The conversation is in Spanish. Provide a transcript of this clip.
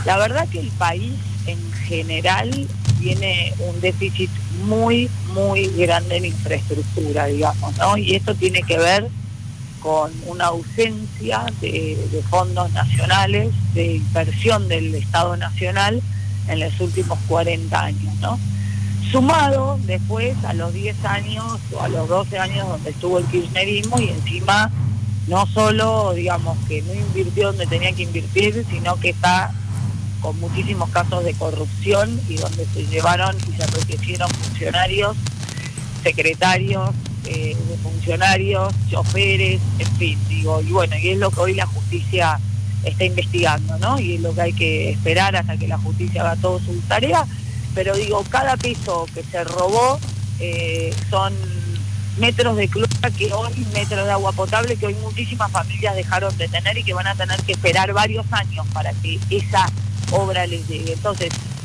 La verdad que el país en general tiene un déficit muy, muy grande en infraestructura, digamos, ¿no? Y esto tiene que ver con una ausencia de fondos nacionales, de inversión del Estado Nacional en los últimos 40 años, ¿no? Sumado después a los 10 años o a los 12 años donde estuvo el kirchnerismo y encima no solo, digamos, que no invirtió donde tenía que invertir, sino que está con muchísimos casos de corrupción y donde se llevaron y se enriquecieron funcionarios, secretarios de funcionarios, choferes, en fin, digo, y bueno, y es lo que hoy la justicia está investigando, ¿no? Y es lo que hay que esperar hasta que la justicia haga toda su tarea, pero digo, cada peso que se robó son metros de cloaca que hoy, metros de agua potable que hoy muchísimas familias dejaron de tener y que van a tener que esperar varios años para que esa obra les llegue. Entonces,